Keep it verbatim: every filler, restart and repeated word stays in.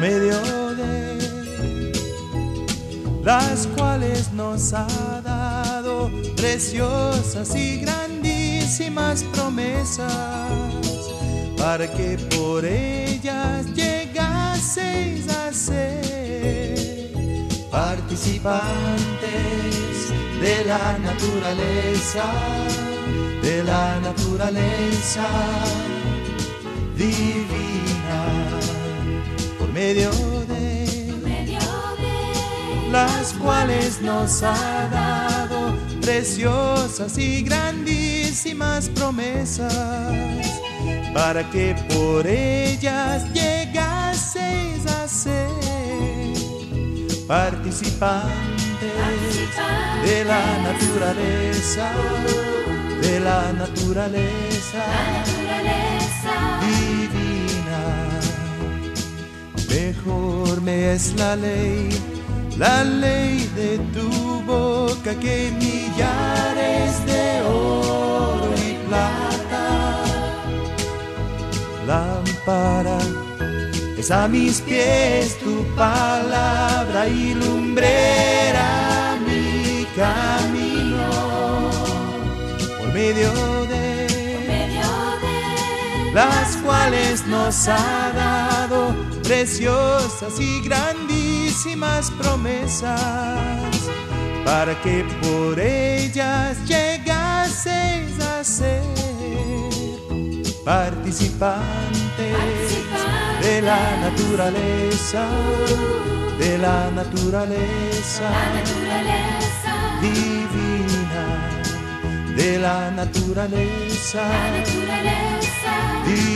medio de las cuales nos ha dado preciosas y grandísimas promesas, para que por ellas llegaseis a ser participantes de la naturaleza, de la naturaleza divina, por medio de, por medio de las cuales nos ha dado preciosas y grandísimas promesas, para que por ellas llegaseis a ser participantes de la naturaleza, de la naturaleza, la naturaleza divina. Mejor me es la ley, la ley de tu boca, que millares de oro y plata. Lámpara es a mis pies tu palabra y lumbrera mi camino, por medio de, por medio de las cuales nos ha dado preciosas y grandísimas promesas, para que por ellas llegaseis a ser participantes de la naturaleza, de la naturaleza, la naturaleza divina, de la naturaleza, la naturaleza divina.